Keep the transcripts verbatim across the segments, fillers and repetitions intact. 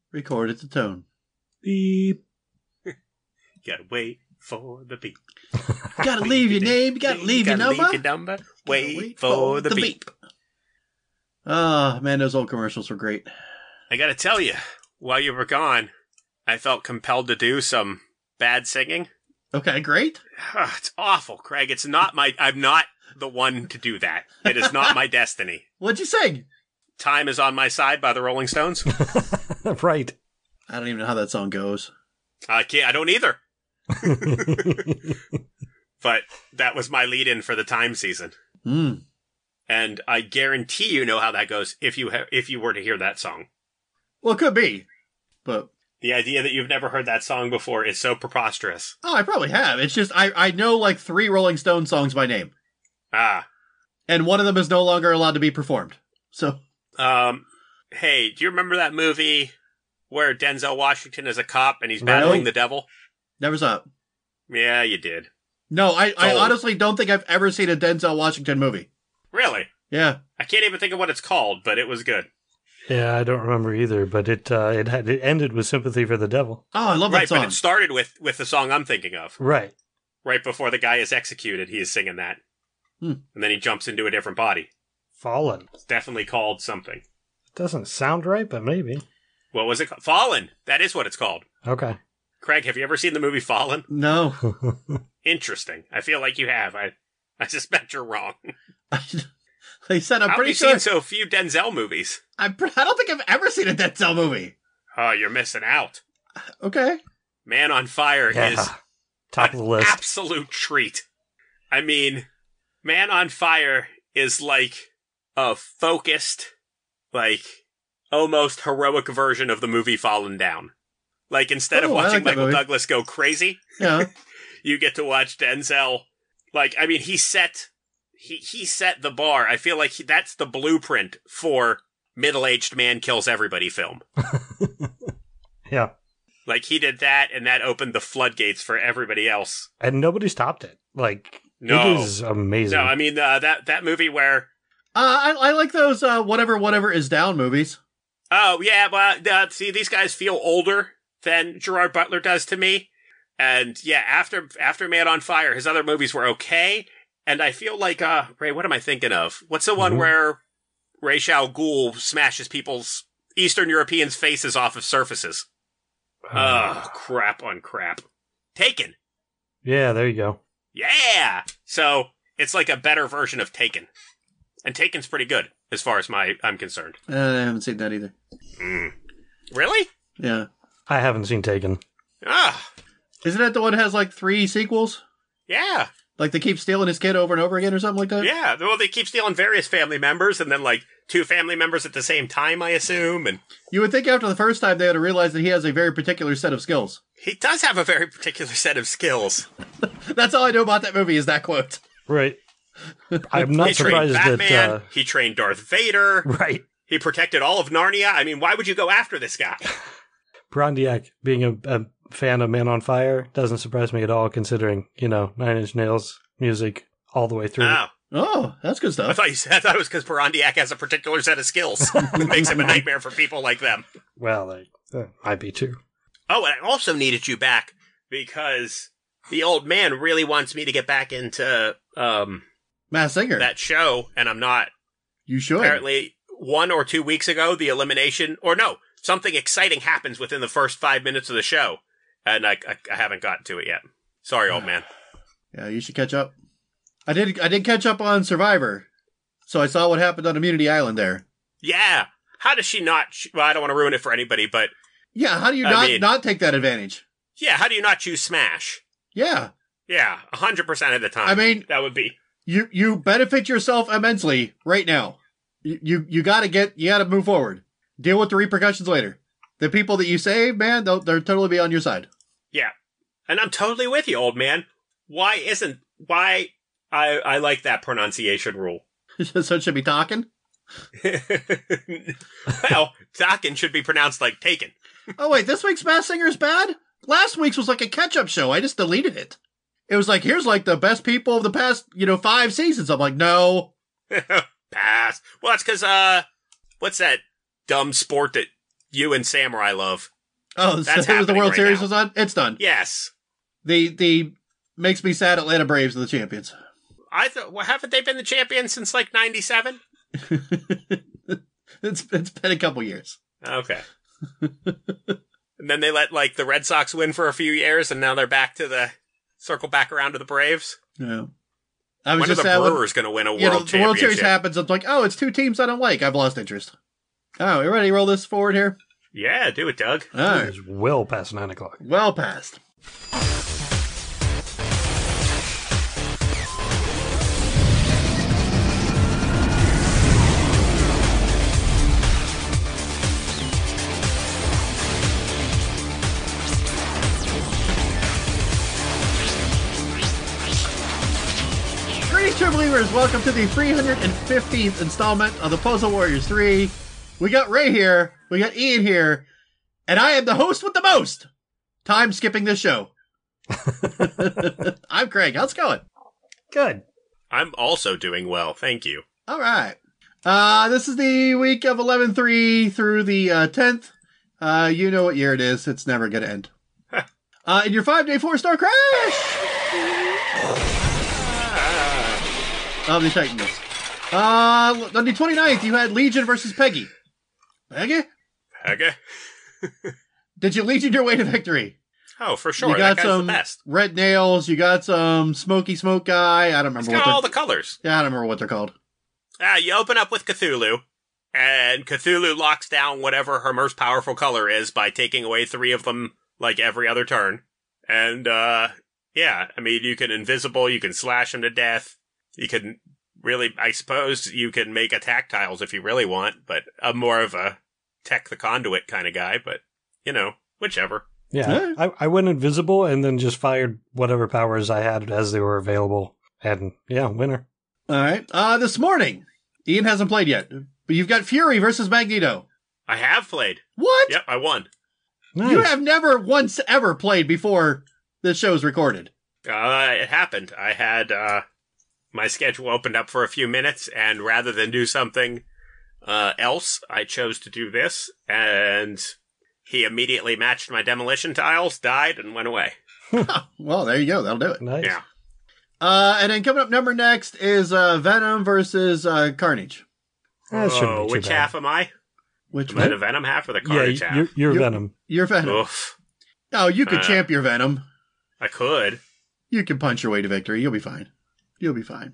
Record at the tone. Beep. Gotta wait for the beep. Gotta leave your name. You gotta leave your gotta number. Leave your number. Wait, wait for, for the, the beep. beep. Oh, man, those old commercials were great. I gotta tell you, while you were gone, I felt compelled to do some bad singing. Okay, great. It's awful, Craig. It's not my... I'm not the one to do that. It is not my destiny. What'd you sing? Time Is on My Side by the Rolling Stones. Right. I don't even know how that song goes. I can't. I don't either. But that was my lead-in for the Time season. Mm. And I guarantee you know how that goes if you ha- if you were to hear that song. Well, it could be, but... The idea that you've never heard that song before is so preposterous. Oh, I probably have. It's just, I, I know like three Rolling Stone songs by name. Ah. And one of them is no longer allowed to be performed. So... Um, hey, do you remember that movie where Denzel Washington is a cop and he's battling no. the devil? Never saw it. Yeah, you did. No, I, I old. honestly don't think I've ever seen a Denzel Washington movie. Really? Yeah. I can't even think of what it's called, but it was good. Yeah, I don't remember either, but it uh, it had it ended with "Sympathy for the Devil." Oh, I love right, that song. But it started with, with the song I'm thinking of. Right. Right before the guy is executed, he is singing that. Hmm. And then he jumps into a different body. Fallen. It's definitely called something. Doesn't sound right, but maybe. What was it called? Fallen. That is what it's called. Okay. Craig, have you ever seen the movie Fallen? No. Interesting. I feel like you have. I I suspect you're wrong. They said I'm How pretty have you sure. seen so few Denzel movies? I'm pre- I don't think I've ever seen a Denzel movie. Oh, you're missing out. Okay. Man on Fire Yeah. is Top an of the list. absolute treat. I mean, Man on Fire is like a focused, like almost heroic version of the movie Fallen Down. Like instead Oh, of I watching like that Michael movie. Douglas go crazy, Yeah. you get to watch Denzel. Like, I mean, he set he he set the bar. I feel like he, that's the blueprint for middle-aged man kills everybody film. Yeah. Like he did that, and that opened the floodgates for everybody else. And nobody stopped it. Like, No. it is amazing. No, I mean uh, that that movie where. Uh, I, I like those uh, whatever, whatever is down movies. Oh yeah, but uh, see, these guys feel older than Gerard Butler does to me. And yeah, after after Man on Fire, his other movies were okay. And I feel like, uh, Ray, what am I thinking of? What's the one Mhm. where Ra's al Ghul smashes people's Eastern Europeans' faces off of surfaces? Uh, Oh, crap on crap. Taken. yeah, there you go. Yeah! So, it's like a better version of Taken. And Taken's pretty good, as far as my I'm concerned. Uh, I haven't seen that either. Mm. Really? Yeah. I haven't seen Taken. Ah, Isn't that the one that has like three sequels? yeah. Like they keep stealing his kid over and over again or something like that? Yeah, well, they keep stealing various family members, and then, like, two family members at the same time, I assume, and You would think after the first time they would have realized that he has a very particular set of skills. he does have a very particular set of skills. That's all I know about that movie is that quote. Right. I'm not he trained surprised Batman, that... Uh, he trained Darth Vader, right. he protected all of Narnia. I mean, why would you go after this guy? Brandiak being a, a fan of Man on Fire doesn't surprise me at all, considering, you know, Nine Inch Nails music all the way through. Oh, Oh, that's good I stuff. thought you said, I thought it was because Parandiak has a particular set of skills that makes him a nightmare for people like them. Well, they, that might be too. Oh, and I also needed you back because the old man really wants me to get back into um Mass Singer. that show, and I'm not. You should. Apparently, one or two weeks ago, the elimination, or no, something exciting happens within the first five minutes of the show, and I, I, I haven't gotten to it yet. Sorry, old man. Yeah, you should catch up. I did I did catch up on Survivor, so I saw what happened on Immunity Island there. Yeah. How does she not... Well, I don't want to ruin it for anybody, but... Yeah, how do you I not, mean- not take that advantage? Yeah, how do you not choose Smash? Yeah. Yeah, one hundred percent of the time. I mean- That would be... You you benefit yourself immensely right now. You you, you gotta get you gotta move forward. Deal with the repercussions later. The people that you save, man, they'll they'll totally be on your side. Yeah. And I'm totally with you, old man. Why isn't... Why... I, I like that pronunciation rule. So it should be talking. Well, Talkin should be pronounced like taken. Oh wait, this week's Mass Singer is bad? Last week's was like a catch-up show. I just deleted it. It was like, here's like the best people of the past, you know, five seasons. I'm like, no. Pass. Well, that's because, uh, what's that dumb sport that you and Samurai love. Oh, That's so the World right Series now. was on? It's done. Yes. The the makes me sad Atlanta Braves are the champions. I thought, well, haven't they been the champions since like ninety-seven? it's it's been a couple years. Okay. And then they let like the Red Sox win for a few years, and now they're back to the circle back around to the Braves. Yeah. I was When are just the sad when- Brewers going to win a World you know, the Championship? World Series happens. It's like, oh, it's two teams I don't like. I've lost interest. Oh, you ready to roll this forward here? Yeah, do it, Doug. All It right. is well past nine o'clock. Well past. Greetings, true believers. Welcome to the three hundred fifteenth installment of the Puzzle Warriors three. We got Ray here, we got Ian here, and I am the host with the most time skipping this show. I'm Craig. How's it going? Good. I'm also doing well, thank you. All right. Uh, this is the week of eleven three through the uh, tenth. Uh, you know what year it is. It's never going to end. uh, in your five-day four-star crash of the Titans. Uh, on the twenty-ninth, you had Legion versus Peggy. Peggy? Okay. Did you Legion your way to victory? Oh, for sure. You got That guy's some the best. red nails. You got some smoky smoke guy. I don't He's remember got what all they're... the colors. Yeah, I don't remember what they're called. Ah, you open up with Cthulhu, and Cthulhu locks down whatever her most powerful color is by taking away three of them, like every other turn. And, uh, yeah, I mean, you can invisible, you can slash him to death, you can really, I suppose, you can make attack tiles if you really want, but I'm more of a tech the conduit kind of guy, but, you know, whichever. Yeah, I, I went invisible and then just fired whatever powers I had as they were available. And yeah, winner. All right. Uh, this morning, Ian hasn't played yet, but you've got Fury versus Magneto. I have played. What? Yep, I won. Nice. You have never once ever played before this show's recorded. Uh, it happened. I had, uh, my schedule opened up for a few minutes, and rather than do something, uh, else, I chose to do this, and he immediately matched my demolition tiles, died, and went away. Well, there you go. That'll do it. Nice. Yeah. Uh, and then coming up number next is uh, Venom versus uh, Carnage. That shouldn't Oh, be too which bad. half am I? Which Am I one? the Venom half or the Yeah, Carnage half? you're, you're You- Venom. You're Venom. Oof. Oh, you could Uh. champ your Venom. I could. You can punch your way to victory. You'll be fine. You'll be fine.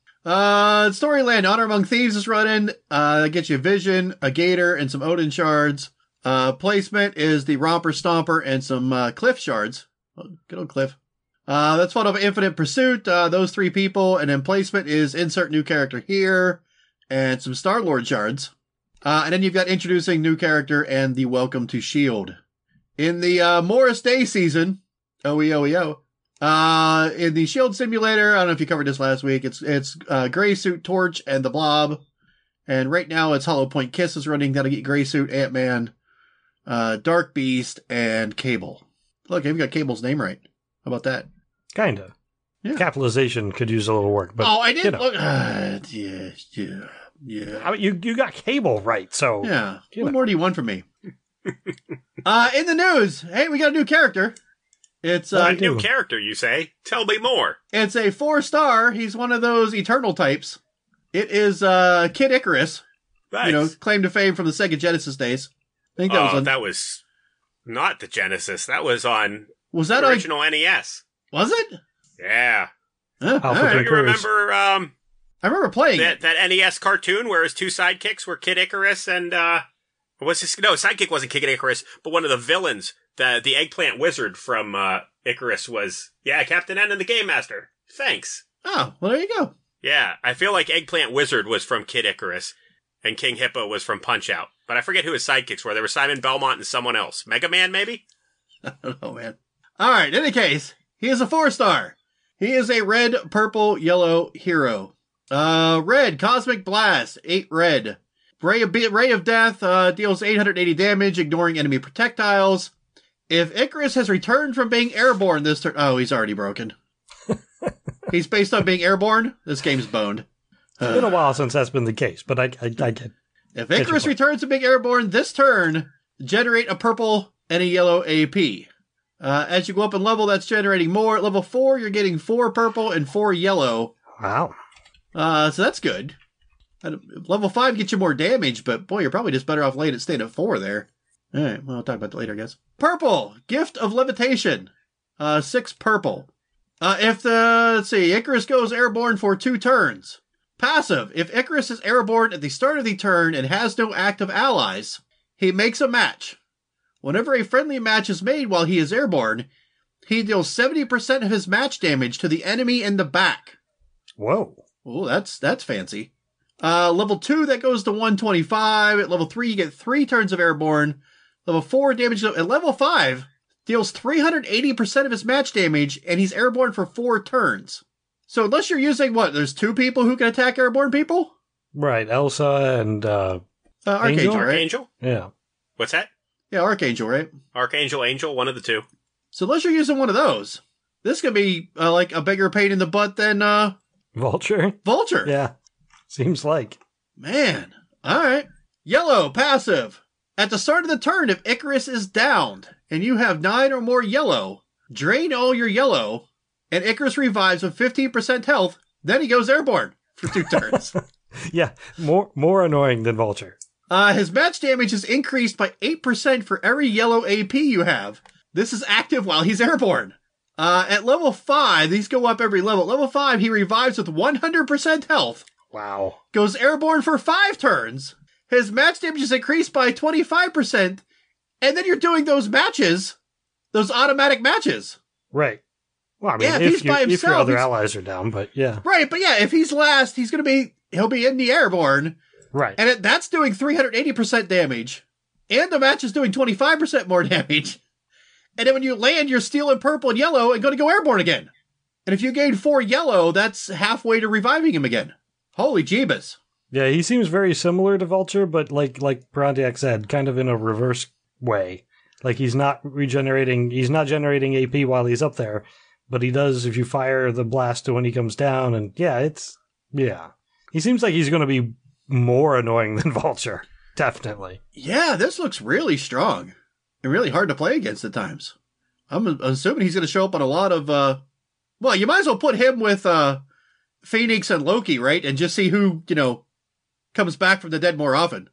Uh, Storyland, Honor Among Thieves is running. Uh, that gets you Vision, a Gator, and some Odin shards. Uh, placement is the Romper Stomper and some uh, Cliff shards. Oh, good old Cliff. Uh, that's followed by Infinite Pursuit, uh, those three people. And then placement is insert new character here and some Star-Lord shards. Uh, and then you've got introducing new character and the Welcome to S H I E L D. In the uh, Morris Day season, O E O E O, uh, in the S H I E L D simulator, I don't know if you covered this last week, it's it's uh, Gray Suit, Torch, and the Blob. And right now it's Hollow Point Kiss is running. That'll get Gray Suit, Ant-Man, uh, Dark Beast, and Cable. Look, I've got Cable's name right. How about that? Kinda. Yeah. Capitalization could use a little work, but oh, I you didn't know. look. Uh, yeah, yeah, yeah. I mean, you you got Cable right, so Yeah. You What know. more do you want from me? uh, in the news, hey, we got a new character. It's A uh, I do. new character, you say? Tell me more. it's a four star. He's one of those Eternal types. It is uh Kid Icarus. Nice. You know, claim to fame from the Sega Genesis days. I think that oh, was on. that was not the Genesis. That was on was that the on? original N E S. Was it? Yeah. Huh, Alpha all Do right. Twin you Cruise. remember um, I remember playing that, it. that N E S cartoon where his two sidekicks were Kid Icarus and, uh, what's his, no, sidekick wasn't Kid Icarus, but one of the villains, the, the eggplant wizard from, uh, Icarus was, yeah, Captain N and the Game Master. Thanks. Oh, well, there you go. Yeah, I feel like Eggplant Wizard was from Kid Icarus, and King Hippo was from Punch-Out. But I forget who his sidekicks were. They were Simon Belmont and someone else. Mega Man, maybe? I don't know, man. All right. In any case, he is a four star. He is a red, purple, yellow hero. Uh, red, Cosmic Blast, eight red. Ray of, Be- Ray of Death uh, deals eight hundred eighty damage, ignoring enemy projectiles. If Icarus has returned from being airborne this turn, oh, he's already broken. He's based on being airborne. This game's boned. it's been a while since that's been the case, but I I, I get If Get your Icarus point. returns to being airborne this turn, generate a purple and a yellow A P. Uh, as you go up in level, that's generating more. At level four, you're getting four purple and four yellow. Wow. Uh, so that's good. At level five gets you more damage, but boy, you're probably just better off laying it staying at four there. All right, well, I'll talk about that later, I guess. Purple, Gift of Levitation. Uh, six purple. Uh, if the, let's see, Icarus goes airborne for two turns. Passive, if Icarus is airborne at the start of the turn and has no active allies, he makes a match. Whenever a friendly match is made while he is airborne, he deals seventy percent of his match damage to the enemy in the back. Whoa. Oh, that's that's fancy. Uh, level two, that goes to one twenty-five. At level three, you get three turns of airborne. Level four, damage. At level five, deals three hundred eighty percent of his match damage, and he's airborne for four turns. So unless you're using, what, there's two people who can attack airborne people? Right, Elsa and uh, Uh, Archangel, Angel? right? Archangel? yeah. What's that? Yeah, Archangel, right? Archangel, Angel, one of the two. So unless you're using one of those, this could be uh, like a bigger pain in the butt than uh, Vulture? Vulture. Yeah. Seems like. Man. All right. Yellow, passive. At the start of the turn, if Icarus is downed and you have nine or more yellow, drain all your yellow, and Icarus revives with fifteen percent health, then he goes airborne for two turns. Yeah, more more annoying than Vulture. Uh, his match damage is increased by eight percent for every yellow A P you have. This is active while he's airborne. Uh, at level five, these go up every level. At level five, he revives with one hundred percent health. Wow. Goes airborne for five turns. His match damage is increased by twenty-five percent. And then you're doing those matches, those automatic matches. Right. Well, I mean, Yeah, if if, he's you, by if your himself, other he's- allies are down, but yeah. Right, but yeah, if he's last, he's going to be, he'll be in the airborne. Right. And it, that's doing three hundred eighty percent damage. And the match is doing twenty-five percent more damage. And then when you land, you're stealing purple and yellow and going to go airborne again. And if you gain four yellow, that's halfway to reviving him again. Holy jeebus. Yeah, he seems very similar to Vulture, but like like Prontiac said, kind of in a reverse way. Like he's not regenerating, he's not generating A P while he's up there, but he does if you fire the blast when he comes down. And yeah, it's, yeah. He seems like he's going to be more annoying than Vulture. Definitely. Yeah, this looks really strong. And really hard to play against at times. I'm assuming he's going to show up on a lot of, uh, well, you might as well put him with uh, Phoenix and Loki, right? And just see who, you know, comes back from the dead more often.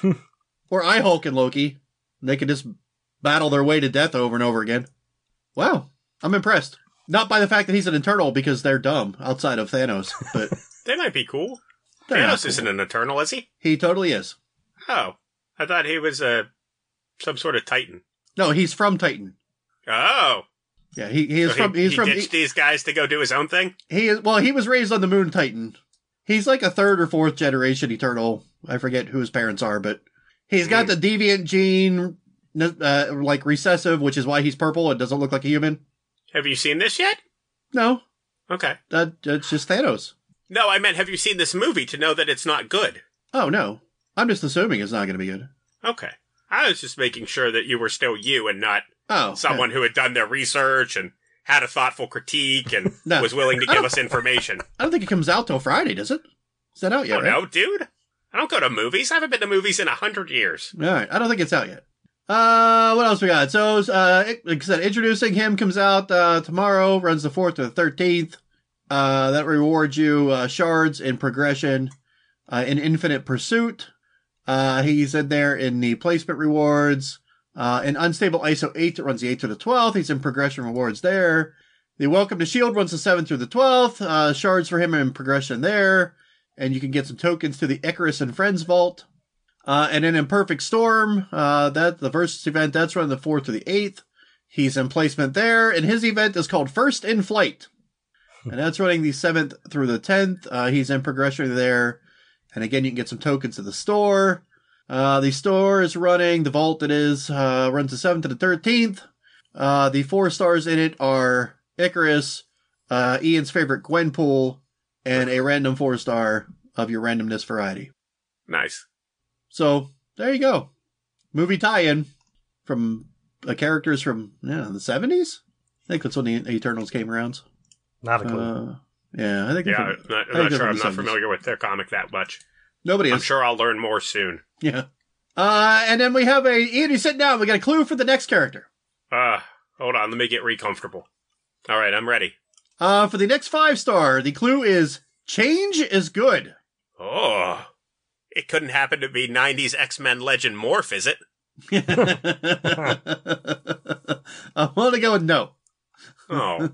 Or I-Hulk and Loki. They can just battle their way to death over and over again. Wow. I'm impressed. Not by the fact that he's an Eternal because they're dumb outside of Thanos, but They might be cool. they're not Thanos cool. isn't an Eternal, is he? He totally is. Oh. I thought he was a some sort of Titan. No, he's from Titan. Oh. Yeah, he, he is So from, he, he's he from, ditched these guys to go do his own thing? He is, well, he was raised on the Moon Titan. He's like a third or fourth generation Eternal. I forget who his parents are, but he's got the deviant gene, uh, like recessive, which is why he's purple and doesn't look like a human. Have you seen this yet? No, Okay. that, that's just Thanos. No, I meant have you seen this movie to know that it's not good? Oh, no. I'm just assuming it's not going to be good. Okay. I was just making sure that you were still you and not Oh, someone who had done their research and had a thoughtful critique and No. was willing to I give don't- us information. I don't think it comes out till Friday, does it? Is that out yet? Oh, right? no, dude. I don't go to movies. I haven't been to movies in a hundred years. All right, I don't think it's out yet. Uh, what else we got? So, uh, like I said, introducing him comes out uh, tomorrow. Runs the fourth to the thirteenth. Uh, that rewards you uh, shards in progression, uh, in Infinite Pursuit. Uh, he's in there in the placement rewards. Uh, in Unstable I S O eight, it runs the eighth to the twelfth. He's in progression rewards there. The Welcome to Shield runs the seventh through the twelfth. Uh, shards for him in progression there. And you can get some tokens to the Icarus and Friends Vault. Uh, and then in Perfect Storm, uh, that the Versus event, that's running the fourth to the eighth. He's in placement there, and his event is called First in Flight. And that's running the seventh through the tenth. Uh, he's in progression there. And again, you can get some tokens to the store. Uh, the store is running, the vault it is, uh, runs the seventh to the thirteenth. Uh, the four stars in it are Icarus, uh, Ian's favorite Gwenpool, and a random four star of your randomness variety. Nice. So there you go. Movie tie-in from uh, characters from yeah, the seventies. I think that's when the Eternals came around. Not a clue. Uh, yeah, I think. they're Yeah, from- I'm not, I I'm think not they're sure. from I'm the not seventies. familiar with their comic that much. Nobody I'm is. sure I'll learn more soon. Yeah. Uh, and then we have a, Ian, you sit down. We got a clue for the next character. Uh, hold on. Let me get re-comfortable. All right, I'm ready. Uh, for the next five star, the clue is change is good. Oh, it couldn't happen to be nineties X-Men legend Morph, is it? I want to go with no. Oh.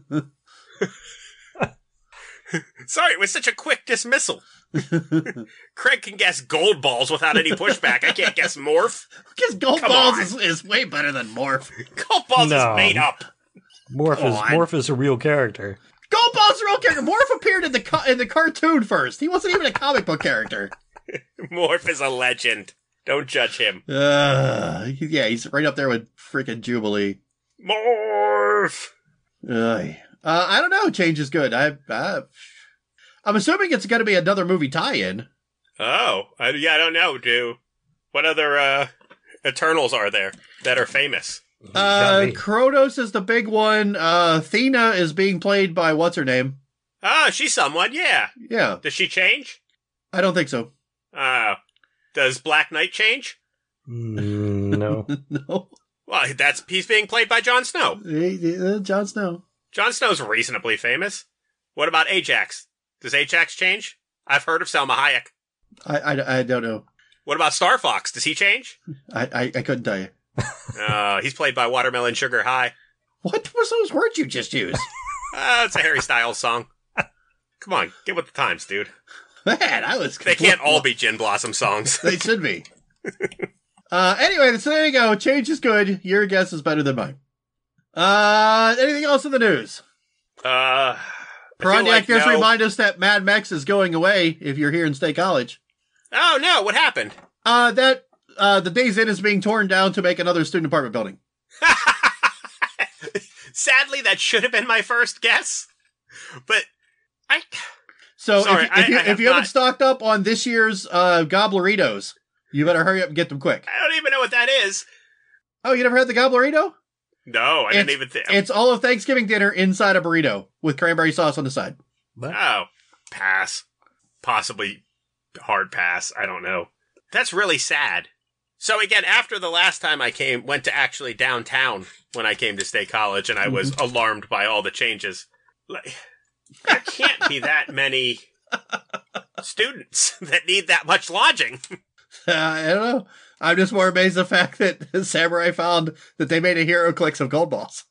Sorry, it was such a quick dismissal. Craig can guess gold balls without any pushback. I can't guess Morph. Because Gold Come Balls on. is, is way better than Morph. Gold balls No. is made up. Morph Come is on. Morph is a real character. Gold Balls is a real character. Morph appeared in the co- in the cartoon first. He wasn't even a comic book character. Morph is a legend. Don't judge him. Uh, yeah, he's right up there with freaking Jubilee. Morph! Uh, uh, I don't know. Change is good. I, I I'm assuming it's going to be another movie tie-in. Oh, I, yeah, I don't know, do. What other uh, Eternals are there that are famous? Uh, Got me. Kronos is the big one. Uh, Athena is being played by what's her name? Ah, she's someone, yeah. Yeah, Does she change? I don't think so. Uh, does Black Knight change? Mm, no. No, Well, that's he's being played by Jon Snow. He- he- uh, Jon Snow. Jon Snow's reasonably famous. What about Ajax? Does Ajax change? I've heard of Selma Hayek. I, I, I don't know. What about Star Fox? Does he change? I, I, I couldn't tell you. Uh, he's played by Watermelon Sugar High. What was those words you just used? Uh, it's a Harry Styles song. Come on, get with the times, dude. Man, I was. They can't all be Gin Blossom songs. They should be. uh, anyway, so there you go. Change is good. Your guess is better than mine. Uh, anything else in the news? Uh, I feel Perondiak like just no. remind us that Mad Max is going away if you're here in State College. Oh no, what happened? Uh, that, uh, the Days Inn is being torn down to make another student apartment building. Sadly, that should have been my first guess, but I. So Sorry, if, if I- you, I if have you haven't not- stocked up on this year's, uh, Gobbleritos, you better hurry up and get them quick. I don't even know what that is. Oh, you never had the Gobblerito? No, I didn't even think. It's all of Thanksgiving dinner inside a burrito with cranberry sauce on the side. Oh, pass. Possibly hard pass. I don't know. That's really sad. So again, after the last time I came, went to actually downtown when I came to State College, and I was alarmed by all the changes. Like, there can't be that many students that need that much lodging. Uh, I don't know. I'm just more amazed at the fact that Samurai found that they made a Hero Clicks of Gold Balls.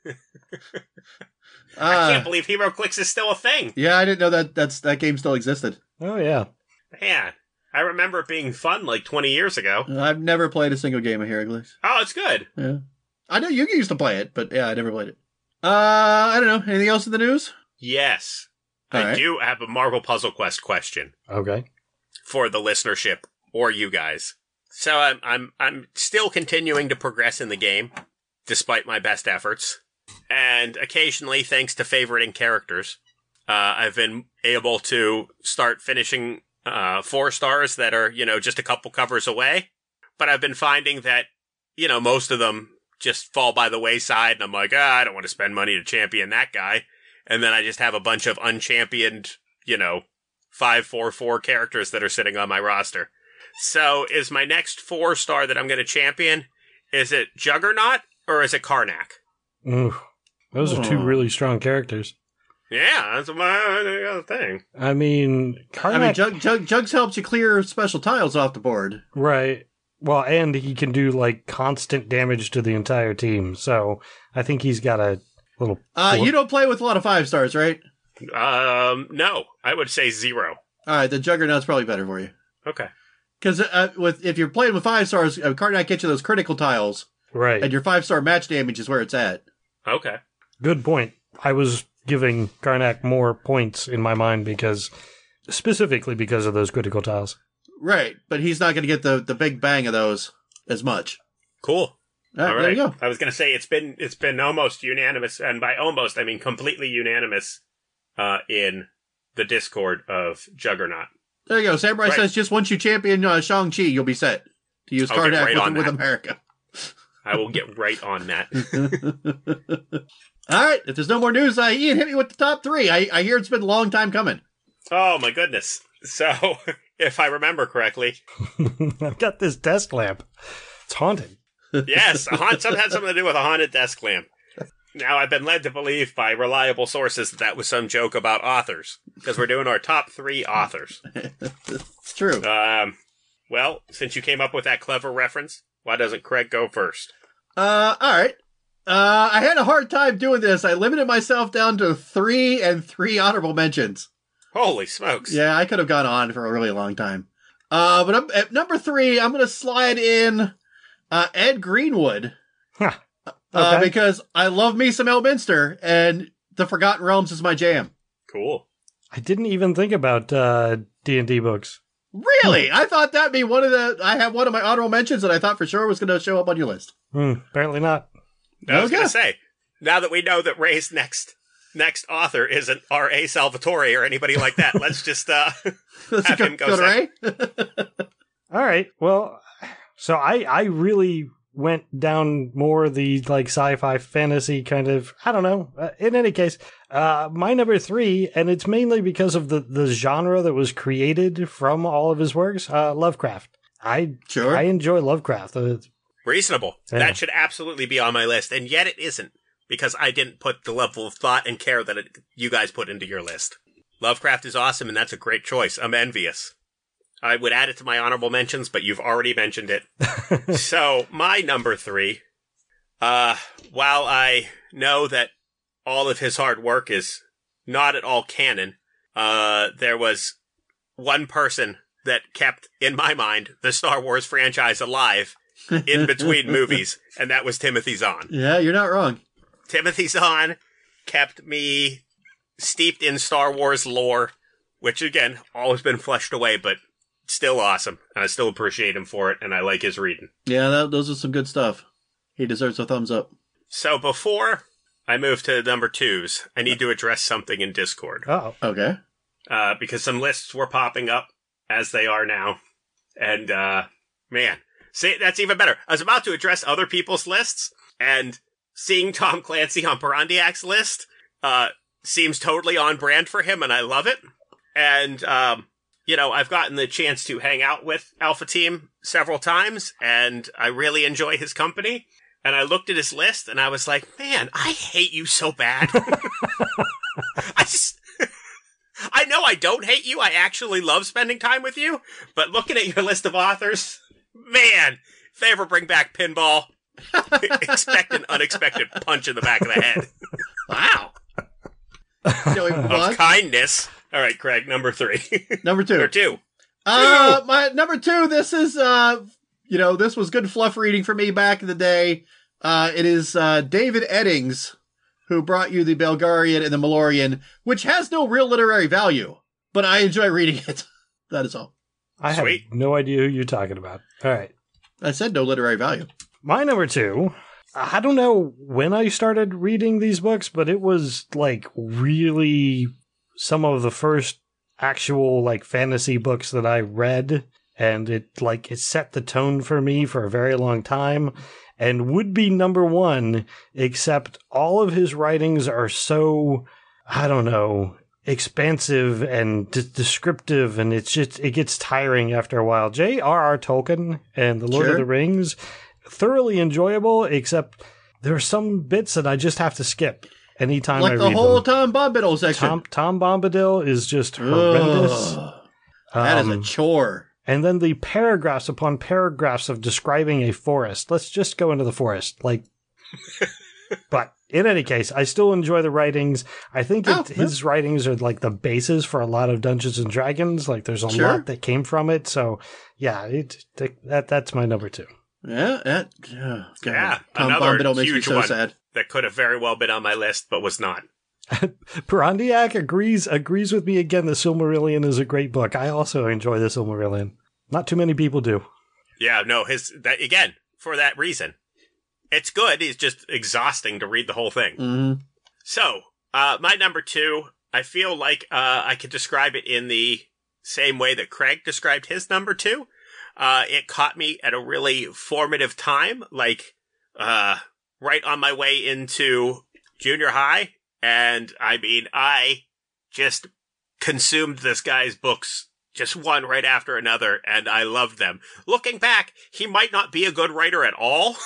I Uh, can't believe Hero Clicks is still a thing. yeah, I didn't know that that's that game still existed. Oh yeah. Man, I remember it being fun like twenty years ago. I've never played a single game of Hero Clicks. Oh, it's good. Yeah, I know you used to play it, but yeah, I never played it. Uh, I don't know. Anything else in the news? Yes. All I right. do have a Marvel Puzzle Quest question Okay. for the listenership or you guys. So I'm I'm I'm still continuing to progress in the game, despite my best efforts. And occasionally, thanks to favoriting characters, uh, I've been able to start finishing uh, four stars that are, you know, just a couple covers away. But I've been finding that, you know, most of them just fall by the wayside, and I'm like, ah, I don't want to spend money to champion that guy. And then I just have a bunch of unchampioned, you know, five four four characters that are sitting on my roster. So is my next four star that I'm going to champion, is it Juggernaut or is it Karnak? Ooh, those are two Oh. really strong characters. Yeah, that's my uh, thing. I mean, I mean, Karnak, Jug, Jug, Jugs helps you clear special tiles off the board. right? Well, and he can do like constant damage to the entire team. So I think he's got a little. Uh, you don't play with a lot of five stars, right? Um, no, I would say zero. All right, the Juggernaut's probably better for you. Okay. Because uh, with if you're playing with five stars, uh, Karnak gets you those critical tiles, Right. and your five star match damage is where it's at. Okay. Good point. I was giving Karnak more points in my mind because, specifically because of those critical tiles. Right, but he's not going to get the, the big bang of those as much. Cool. All right, All there right. you go. I was going to say it's been it's been almost unanimous, and by almost I mean completely unanimous, uh, in the Discord of Juggernaut. There you go. Samurai Right. says just once you champion uh, Shang-Chi, you'll be set to use I'll get Karnak right with, on with that. America. I will get right on that. All right, if there's no more news, uh, Ian, hit me with the top three. I, I hear it's been a long time coming. Oh my goodness. So, if I remember correctly, I've got this desk lamp. It's haunted. yes, a haunt, some had something to do with a haunted desk lamp. Now, I've been led to believe by reliable sources that that was some joke about authors, because we're doing our top three authors. It's true. Um, well, since you came up with that clever reference, why doesn't Craig go first? Uh, all right. Uh, I had a hard time doing this. I limited myself down to three and three honorable mentions. Holy smokes. Yeah, I could have gone on for a really long time. Uh, but I'm, at number three, I'm going to slide in uh, Ed Greenwood. Huh. Uh, Okay. because I love me some Elminster, and The Forgotten Realms is my jam. Cool. I didn't even think about uh, D and D books. Really? I thought that'd be one of the... I have one of my honorable mentions that I thought for sure was going to show up on your list. Hmm, apparently not. I was Okay. going to say, now that we know that Ray's next next author isn't R A. Salvatore or anybody like that, let's just uh, Let's have go, him go go to Ray. All right. Well, so I I really went down more the like sci-fi fantasy kind of. I don't know. Uh, in any case, uh, my number three, and it's mainly because of the the genre that was created from all of his works. Uh, Lovecraft. I Sure. I enjoy Lovecraft. Uh, Reasonable. Yeah. That should absolutely be on my list, and yet it isn't, because I didn't put the level of thought and care that it, you guys put into your list. Lovecraft is awesome, and that's a great choice. I'm envious. I would add it to my honorable mentions, but you've already mentioned it. So, my number three, uh, while I know that all of his hard work is not at all canon, uh, there was one person that kept, in my mind, the Star Wars franchise alive in between movies, and that was Timothy Zahn. Yeah, you're not wrong. Timothy Zahn kept me steeped in Star Wars lore, which, again, all has been fleshed away, but still awesome, and I still appreciate him for it, and I like his reading. Yeah, that, those are some good stuff. He deserves a thumbs up. So before I move to number twos, I need to address something in Discord, oh, Okay. uh, because some lists were popping up, as they are now, and, uh, man, see, that's even better. I was about to address other people's lists, and seeing Tom Clancy on Perandiak's list, uh, seems totally on brand for him, and I love it. And, um, you know, I've gotten the chance to hang out with Alpha Team several times, and I really enjoy his company. And I looked at his list, and I was like, man, I hate you so bad. I just... I know I don't hate you. I actually love spending time with you. But looking at your list of authors, man, if they ever bring back pinball, expect an unexpected punch in the back of the head. Wow. Shall we move on? Of kindness. All right, Craig, number three. Number two. Number two. Uh, my number two. This is uh, you know, this was good fluff reading for me back in the day. Uh, it is uh David Eddings who brought you the Belgarian and the Malorian, which has no real literary value, but I enjoy reading it. That is all. I have Sweet. no idea who you're talking about. All right. I said no literary value. My number two, I don't know when I started reading these books, but it was like really some of the first actual like fantasy books that I read, and it like it set the tone for me for a very long time and would be number one, except all of his writings are so, I don't know, expansive and d- descriptive, and it's just it gets tiring after a while. J R R. Tolkien and The Lord Sure. of the Rings, thoroughly enjoyable, except there are some bits that I just have to skip anytime I Like read the whole them. Tom Bombadil section. Tom Tom Bombadil is just horrendous. Ugh, that is a Um, chore. and then the paragraphs upon paragraphs of describing a forest. Let's just go into the forest. Like, but in any case, I still enjoy the writings. I think Oh, it, his writings are like the basis for a lot of Dungeons and Dragons. Like, there's a Sure. lot that came from it. So, yeah, it, that that's my number two. Yeah, that, oh, God. Yeah, Tom another Bombadil makes me huge so one. sad. That could have very well been on my list, but was not. Perandiak agrees agrees with me again. The Silmarillion is a great book. I also enjoy the Silmarillion. Not too many people do. Yeah, no, his that again for that reason. It's good. It's just exhausting to read the whole thing. Mhm. So, uh, my number two, I feel like uh, I could describe it in the same way that Craig described his number two. Uh, it caught me at a really formative time, like uh, right on my way into junior high. And I mean, I just consumed this guy's books just one right after another, and I loved them. Looking back, he might not be a good writer at all,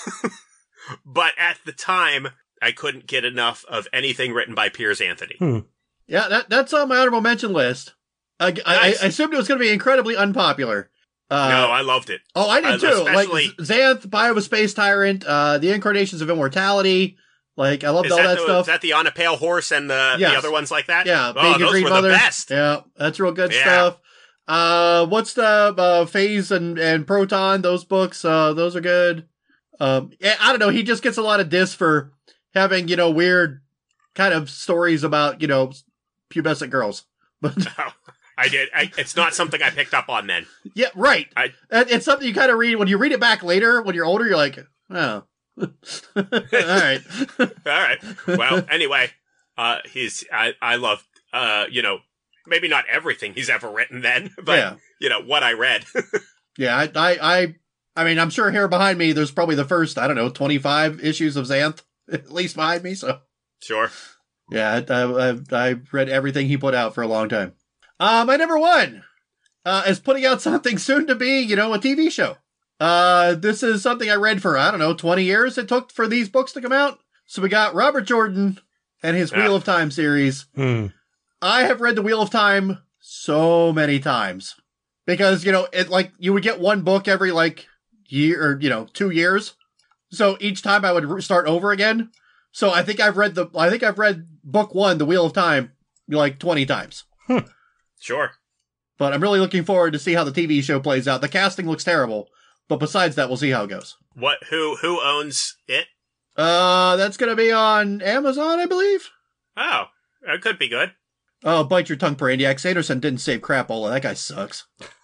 but at the time, I couldn't get enough of anything written by Piers Anthony. Hmm. Yeah, that, that's on my honorable mention list. I, I, Nice. I assumed it was going to be incredibly unpopular. Uh, no, I loved it. Oh, I did I- too. especially- Like Xanth, Bio of a Space Tyrant, uh, The Incarnations of Immortality. Like, I loved Is all that, that the, stuff. is that the On a Pale Horse and the, Yes. the other ones like that? Yeah, Oh, Baby those Green were Mother. the best. Yeah, that's real good Yeah. stuff. Uh, what's the uh, Phase and, and Proton? Those books, uh, those are good. Um, yeah, I don't know. He just gets a lot of diss for having, you know, weird kind of stories about, you know, pubescent girls. But Oh, I did. I, it's not something I picked up on then. yeah, right. I- And it's something you kind of read when you read it back later. When you're older, you're like, oh, all right. All right. Well, anyway, uh, he's I I love uh you know maybe not everything he's ever written then, but Yeah. you know what I read. Yeah, I, I, I, I mean, I'm sure here behind me, there's probably the first, I don't know, twenty-five issues of Xanth, at least behind me. So, Sure. yeah, I, I, I read everything he put out for a long time. Uh, my number one uh, is putting out something soon to be, you know, a T V show. Uh, this is something I read for, I don't know, twenty years it took for these books to come out. So we got Robert Jordan and his Wheel Ah. of Time series. Hmm. I have read the Wheel of Time so many times because, you know, it like you would get one book every like year or, you know, two years. So each time I would re- start over again. So I think I've read the, I think I've read book one, The Wheel of Time, like twenty times. Sure. But I'm really looking forward to see how the T V show plays out. The casting looks terrible, but besides that, we'll see how it goes. What? Who? Who owns it? Uh, that's going to be on Amazon, I believe. Oh, it could be good. Oh, bite your tongue, Brandiac. Sanderson didn't save Crapola. That guy sucks.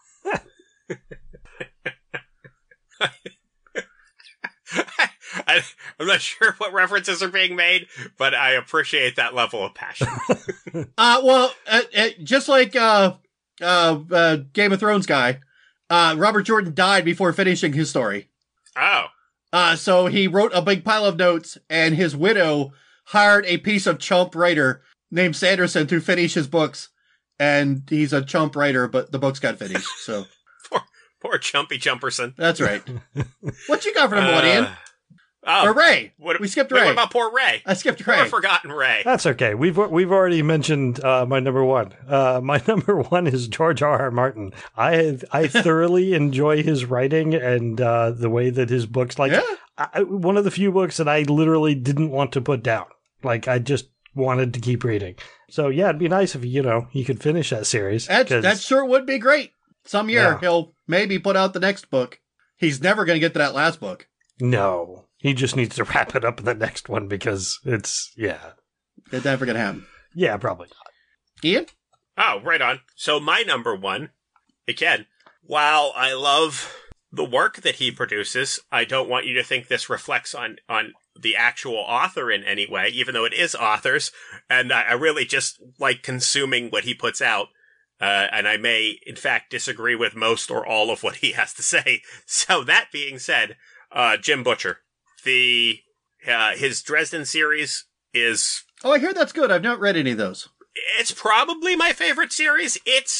I, I'm not sure what references are being made, but I appreciate that level of passion. Uh, well, uh, uh, just like uh, uh, uh, Game of Thrones guy, uh, Robert Jordan died before finishing his story. Oh, Uh, so he wrote a big pile of notes, and his widow hired a piece of chump writer named Sanderson to finish his books. And he's a chump writer, but the books got finished. So poor Chumpy Jumperson. that's right. What you got for number one, Ian? Uh, Oh, Or Ray? what, We skipped wait, Ray. What about poor Ray? I skipped Poor Ray. forgotten Ray. That's okay. We've we've already mentioned uh, my number one. Uh, my number one is George R. R. Martin. I I thoroughly enjoy his writing and uh, the way that his books, like Yeah. I, one of the few books that I literally didn't want to put down. Like I just wanted to keep reading. So yeah, it'd be nice if you know he could finish that series. That, 'cause- that sure would be great. Some year Yeah. he'll maybe put out the next book. He's never going to get to that last book. no, he just needs to wrap it up in the next one because it's yeah, It's never going to happen. yeah, probably not. Ian? Oh, right on. So my number one, again, while I love the work that he produces, I don't want you to think this reflects on, on the actual author in any way, even though it is authors. And I, I really just like consuming what he puts out. Uh, and I may, in fact, disagree with most or all of what he has to say. So that being said, uh, Jim Butcher, the, uh, his Dresden series is Oh, I hear that's good. I've not read any of those. it's probably my favorite series. It's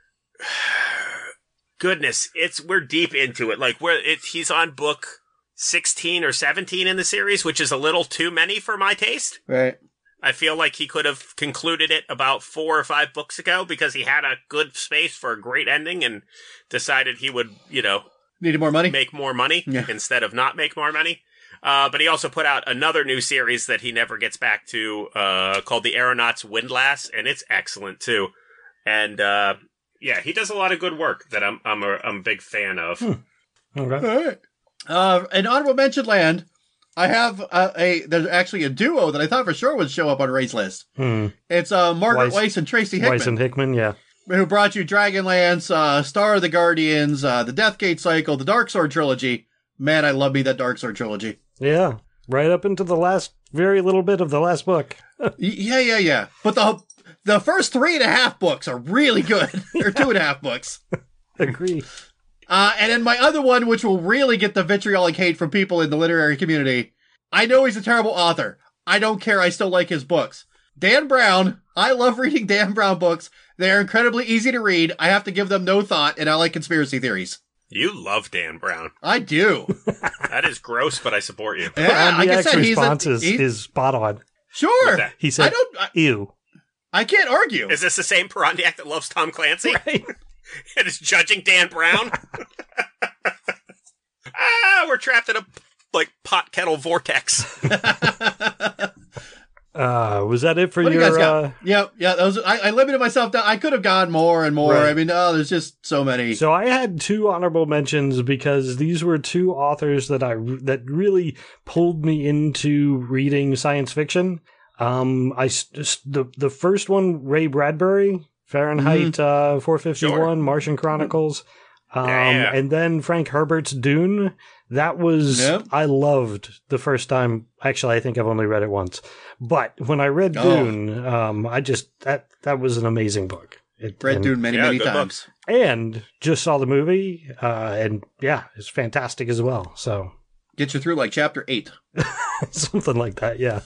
goodness, it's we're deep into it. Like we're it's he's on book sixteen or seventeen in the series, which is a little too many for my taste. Right. I feel like he could have concluded it about four or five books ago because he had a good space for a great ending and decided he would, you know, Needed more money? make more money Yeah. instead of not make more money. Uh, but he also put out another new series that he never gets back to, uh, called The Aeronauts Windlass, and it's excellent too. And uh, yeah, he does a lot of good work that I'm I'm a, I'm a big fan of. Hmm. Okay. All right. Uh, in honorable mention land, I have uh, a, there's actually a duo that I thought for sure would show up on Ray's list. Hmm. It's uh, Margaret Weiss- Weiss and Tracy Hickman, Weiss and Hickman, yeah. who brought you Dragonlance, uh, Star of the Guardians, uh, the Deathgate Cycle, the Dark Sword Trilogy. Man, I love me that Dark Sword Trilogy. Yeah, right up into the last, very little bit of the last book. Y- yeah, yeah, yeah. But the the first three and a half books are really good. Or two and a half books. Agree. Uh, and then my other one, which will really get the vitriolic hate from people in the literary community. I know he's a terrible author. I don't care. I still like his books. Dan Brown. I love reading Dan Brown books. They are incredibly easy to read. I have to give them no thought, and I like conspiracy theories. You love Dan Brown. I do. That is gross, but I support you. Yeah, and like the I X said, he's response a, is, he- is spot on. Sure. that? He said, I don't. I, ew. I can't argue. Is this the same Perondiak that loves Tom Clancy? Right? And is judging Dan Brown? Ah, we're trapped in a, like, pot kettle vortex. Uh, was that it for What do your, you guys got? uh, Yep, yeah. Those, I, I limited myself down. I could have gone more and more. Right. I mean, oh, there's just so many. So I had two honorable mentions because these were two authors that I that really pulled me into reading science fiction. Um, I s- just the the first one, Ray Bradbury, Fahrenheit uh, four fifty-one, Sure. Martian Chronicles, um, Yeah, yeah. and then Frank Herbert's Dune. That was Yep. I loved the first time. Actually, I think I've only read it once, but when I read Oh. Dune, um, I just that that was an amazing book. It, Read and- Dune many, Yeah, many good times. and just saw the movie, uh, and yeah, it's fantastic as well. So Get you through like chapter eight. something like that, yeah.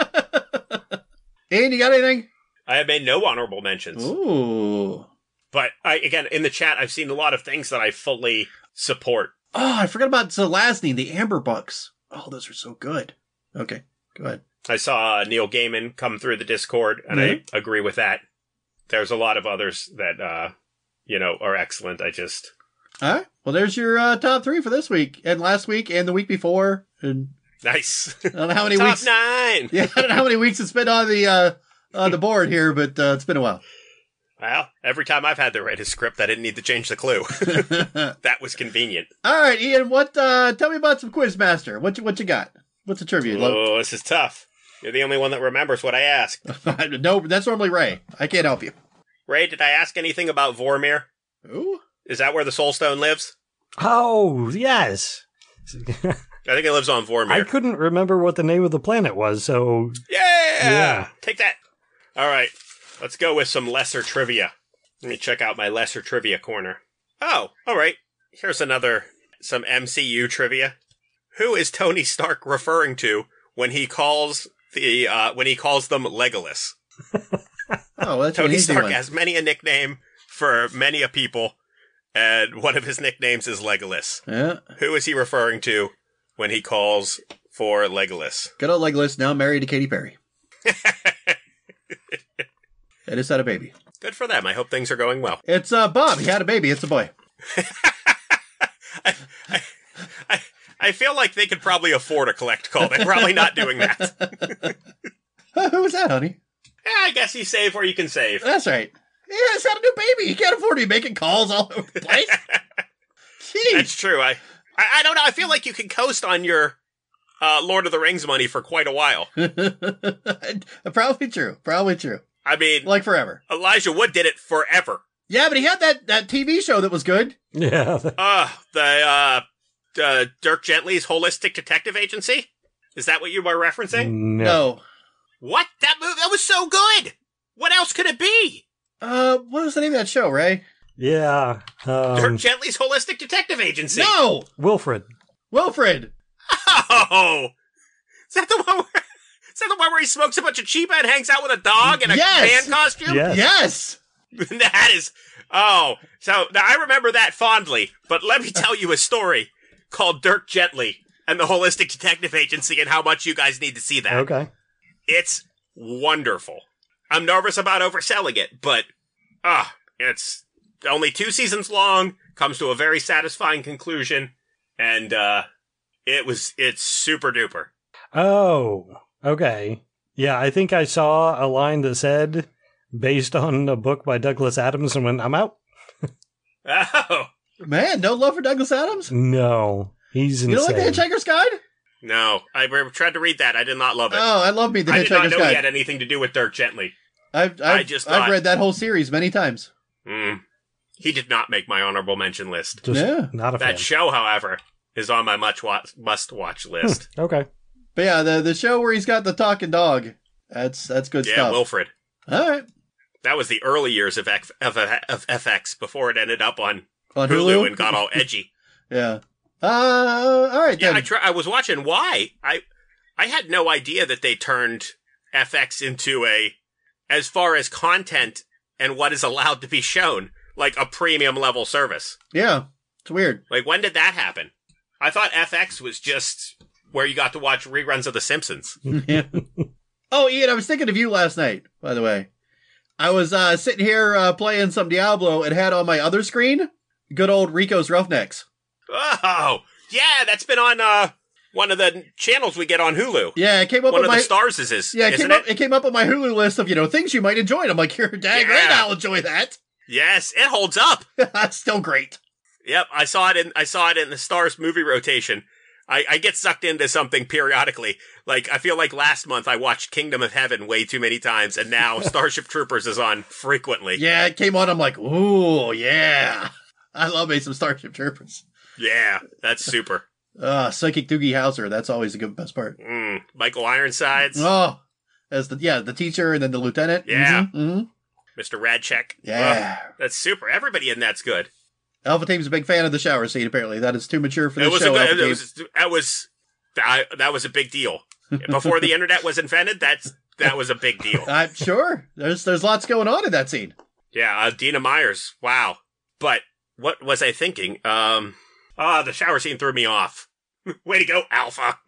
Ian, you got anything? I have made no honorable mentions. Ooh. But, I again, in the chat, I've seen a lot of things that I fully support. Oh, I forgot about Zelazny, the Amber Bucks. Oh, those are so good. Okay, go ahead. I saw Neil Gaiman come through the Discord, and I agree with that. There's a lot of others that, uh, you know, are excellent. I just... All right. Well, there's your uh, top three for this week, and last week, and the week before, and Nice. I don't know how many Top weeks. nine! Yeah, I don't know how many weeks it's been on the uh, on the board here, but uh, it's been a while. Well, every time I've had to write a script, I didn't need to change the clue. That was convenient. All right, Ian. What? Uh, tell me about some Quizmaster. What you what you got? What's the trivia? Oh, this is tough. You're the only one that remembers what I asked. No, that's normally Ray. I can't help you. Ray, did I ask anything about Vormir? Ooh. Is that where the Soul Stone lives? Oh yes, I think it lives on Vormir. I couldn't remember what the name of the planet was, so Yeah! Yeah. Take that. All right. Let's go with some lesser trivia. Let me check out my lesser trivia corner. Oh, all right. Here's another, some M C U trivia. Who is Tony Stark referring to when he calls the, uh, when he calls them Legolas? Oh, that's an Tony easy Stark one. has many a nickname for many a people, and one of his nicknames is Legolas. Yeah. Who is he referring to when he calls for Legolas? Good old Legolas, now married to Katy Perry. They just had a baby. Good for them. I hope things are going well. It's uh, Bob. He had a baby. It's a boy. I, I, I, I feel like they could probably afford a collect call. They're probably not doing that. Uh, who was that, honey? Yeah, I guess you save where you can save. That's right. Yeah, he's had a new baby. He can't afford to be making calls all over the place. That's Jeez. true. I, I, I don't know. I feel like you can coast on your uh, Lord of the Rings money for quite a while. Probably true. Probably true. I mean, Like forever. Elijah Wood did it forever. Yeah, but he had that, that T V show that was good. yeah. Uh, the uh, uh, Dirk Gently's Holistic Detective Agency? Is that what you were referencing? No. No. What? That movie? That was so good! What else could it be? Uh, what was the name of that show, Ray? Yeah. Dirk Um, Gently's Holistic Detective Agency. No! Wilfred. Wilfred! Oh! Is that the one where... Is that the one where he smokes a bunch of cheap and hangs out with a dog in a Yes! band costume? Yes. Yes! That is... Oh. So, now I remember that fondly, but let me tell you a story called Dirk Gently and the Holistic Detective Agency and how much you guys need to see that. Okay. It's wonderful. I'm nervous about overselling it, but ah, it's only two seasons long, comes to a very satisfying conclusion, and uh it was it's super duper. Oh, okay. Yeah, I think I saw a line that said, based on a book by Douglas Adams, and went, I'm out. Oh Man, no love for Douglas Adams? No, he's You don't insane. like The Hitchhiker's Guide? no, I re- tried to read that. I did not love it. Oh, I love me The I did not Hitchhiker's know he Guide. had anything to do with Dirk Gently. I've, I I've, just I've thought- read that whole series many times. Mm. He did not make my honorable mention list. Just Yeah. not a fan. That show, however, is on my much wa- must watch list. Okay. But yeah, the, the show where he's got the talking dog, that's that's good Yeah, stuff. Wilfred. All right. That was the early years of, X- of, of F X before it ended up on On Hulu, Hulu? and got all edgy. Yeah. Uh, all right Yeah, then. I try, I was watching why. I I had no idea that they turned F X into a, as far as content and what is allowed to be shown, like a premium level service. Yeah, it's weird. Like, when did that happen? I thought F X was just where you got to watch reruns of The Simpsons. Yeah. Oh, Ian, I was thinking of you last night, by the way. I was uh, sitting here uh, playing some Diablo and had on my other screen good old Rico's Roughnecks. Oh, yeah, that's been on uh, one of the channels we get on Hulu. Yeah, it came up One with of my the stars is his, yeah, it isn't came up. it? It came up on my Hulu list of you know things you might enjoy. And I'm like, you're dang Yeah. right, I'll enjoy that. Yes, it holds up. That's still great. Yep, I saw it in I saw it in the Stars movie rotation. I, I get sucked into something periodically. Like, I feel like last month I watched Kingdom of Heaven way too many times, and now Starship Troopers is on frequently. Yeah, it came on. I'm like, ooh, yeah. I love me some Starship Troopers. Yeah, that's super. Uh, Psychic Doogie Howser. That's always the good best part. Mm, Michael Ironsides, Oh, as the yeah the teacher and then the lieutenant. Yeah. Mhm, mhm. Mister Radcheck. Yeah. Ugh, that's super. Everybody in that's good. Alpha Team's a big fan of the shower scene. Apparently, that is too mature for It this was, a show. good, Alpha it Team. was that was that, that was a big deal. Before the internet was invented, that's that was a big deal. I'm sure there's there's lots going on in that scene. Yeah, uh, Dina Myers. Wow. But what was I thinking? Um, ah, the shower scene threw me off. Way to go, Alpha.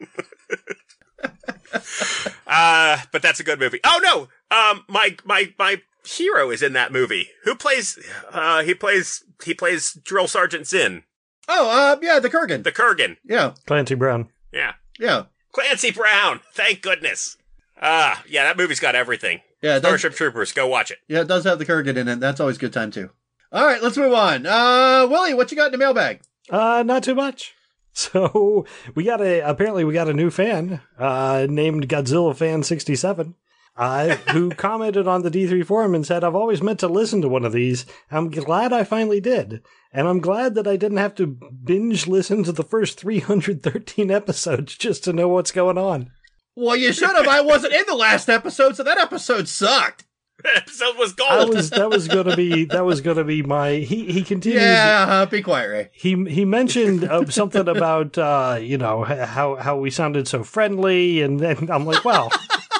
uh, but that's a good movie. Oh no, um, my my my hero is in that movie. Who plays? Uh, he plays he plays Drill Sergeant Zinn, Oh, uh, yeah, the Kurgan. the Kurgan. Yeah, Clancy Brown. Yeah, yeah, Clancy Brown. Thank goodness. Ah, yeah, that movie's got everything. yeah. It does, Starship Troopers, go watch it. yeah, it does have the Kurgan in it. That's always a good time too. All right, let's move on. Uh, Willie, what you got in the mailbag? Uh, not too much. So we got a apparently we got a new fan uh, named Godzilla Fan sixty-seven uh, who commented on the D three forum and said, "I've always meant to listen to one of these. I'm glad I finally did, and I'm glad that I didn't have to binge listen to the first three hundred thirteen episodes just to know what's going on." Well, you should have. I wasn't in the last episode, so that episode sucked. That episode was I gold. was that was gonna be that was gonna be my he he continues. Yeah, uh, be quiet, Ray. He he mentioned uh, something about uh, you know h- how how we sounded so friendly, and then I'm like, well,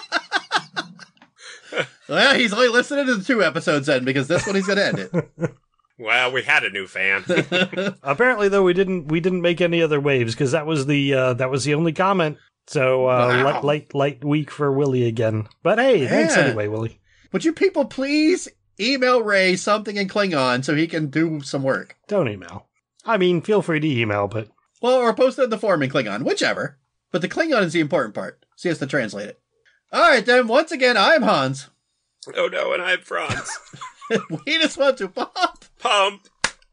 Well, he's only listening to the two episodes then because this one he's going to end it. Well, we had a new fan. apparently though we didn't we didn't make any other waves because that was the uh, that was the only comment. So uh, Wow. light, light light week for Willie again. But hey, thanks Yeah. anyway, Willie. Would you people please email Ray something in Klingon so he can do some work? Don't email. I mean, feel free to email, but Well, or post it in the forum in Klingon, whichever. But the Klingon is the important part, so he has to translate it. All right, then. Once again, I'm Hans. Oh no, and I'm Franz. We just want to pop Pump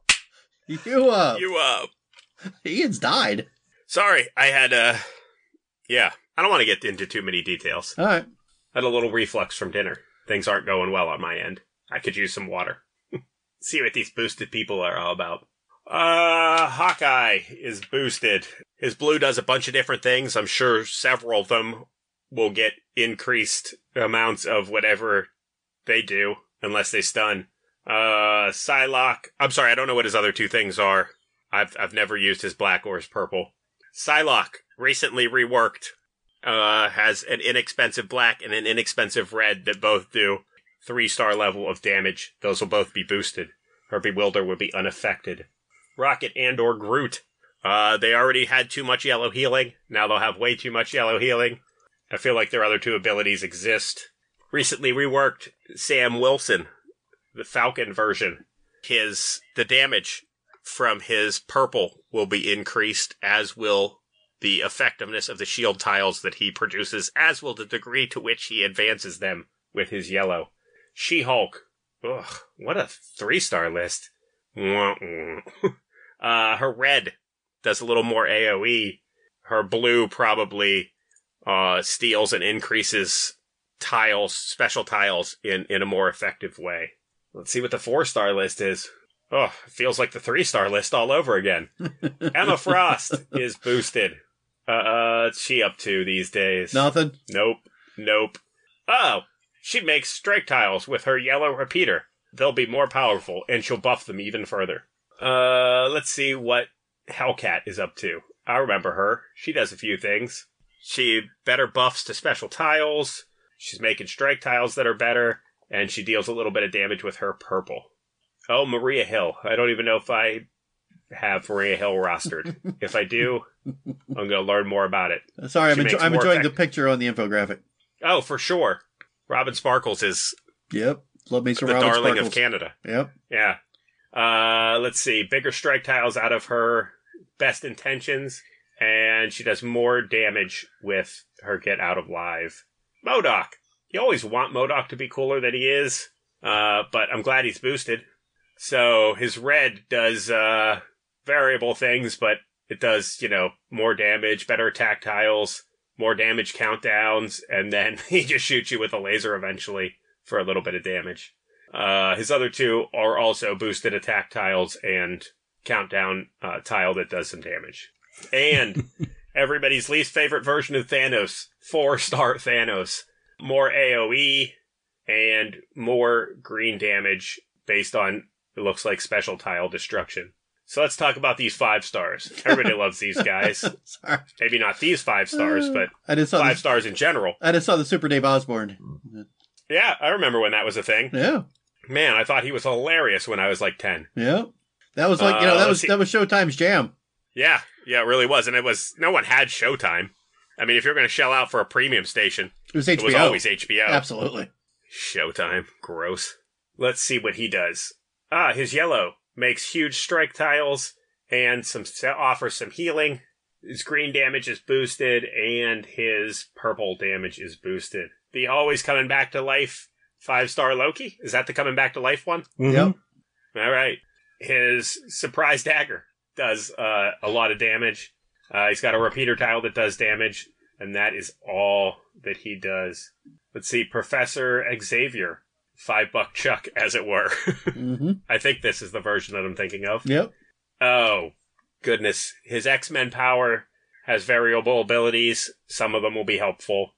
you up. you up. Ian's died. Sorry, I had, uh, yeah, I don't want to get into too many details. All right. I had a little reflux from dinner. Things aren't going well on my end. I could use some water. See what these boosted people are all about. Uh, Hawkeye is boosted. His blue does a bunch of different things. I'm sure several of them will get increased amounts of whatever they do, unless they stun. Uh, Psylocke. I'm sorry, I don't know what his other two things are. I've I've never used his black or his purple. Psylocke, recently reworked, uh, has an inexpensive black and an inexpensive red that both do three star level of damage. Those will both be boosted. Her Bewilder would be unaffected. Rocket and or Groot. Uh, they already had too much yellow healing. Now they'll have way too much yellow healing. I feel like their other two abilities exist. Recently reworked Sam Wilson, the Falcon version. His, the damage from his purple will be increased, as will the effectiveness of the shield tiles that he produces, as will the degree to which he advances them with his yellow. She-Hulk. Ugh, what a three-star list. uh, her red does a little more A O E. Her blue probably uh, steals and increases tiles, special tiles, in, in a more effective way. Let's see what the four-star list is. Oh, it feels like the three-star list all over again. Emma Frost is boosted. Uh, uh, what's she up to these days? Nothing. Nope. Nope. Oh, she makes strike tiles with her yellow repeater. They'll be more powerful, and she'll buff them even further. Uh, let's see what Hellcat is up to. I remember her. She does a few things. She better buffs to special tiles. She's making strike tiles that are better. and she deals a little bit of damage with her purple. Oh, Maria Hill. I don't even know if I have Maria Hill rostered. If I do, I'm going to learn more about it. Sorry, I'm, enjo- I'm enjoying effect- the picture on the infographic. Oh, for sure. Robin Sparkles is Yep. Love me some the Robin darling Sparkles. of Canada. Yep. Yeah. Uh, let's see. Bigger strike tiles out of her best intentions, and she does more damage with her get out of live. MODOK. You always want MODOK to be cooler than he is, uh, but I'm glad he's boosted. So his red does uh, variable things, but it does, you know, more damage, better attack tiles, more damage countdowns, and then he just shoots you with a laser eventually for a little bit of damage. Uh, his other two are also boosted attack tiles and countdown uh, tile that does some damage. And everybody's least favorite version of Thanos, four-star Thanos. More AoE and more green damage based on, it looks like, special tile destruction. So let's talk about these five stars. Everybody loves these guys. Sorry. Maybe not these five stars, but I just saw five the, stars in general. I just saw the Super Dave Osborne. Yeah, I remember when that was a thing. Yeah. Man, I thought he was hilarious when I was like ten. Yeah. That was like, you know, Uh, that let's was see. that was Showtime's jam. Yeah, yeah, it really was. And it was, no one had Showtime. I mean, if you're going to shell out for a premium station, It was H it B O. was always H B O. Absolutely. Showtime. Gross. Let's see what he does. Ah, his yellow makes huge strike tiles and some offers some healing. His green damage is boosted and his purple damage is boosted. The always coming back to life five-star Loki? Is that the coming back to life one? Mhm. Yep. All right. His surprise dagger does uh, a lot of damage. Uh, he's got a repeater tile that does damage, and that is all that he does. Let's see, Professor Xavier, five buck Chuck, as it were. Mm-hmm. I think this is the version that I'm thinking of. Yep. Oh, goodness. His X-Men power has variable abilities. Some of them will be helpful.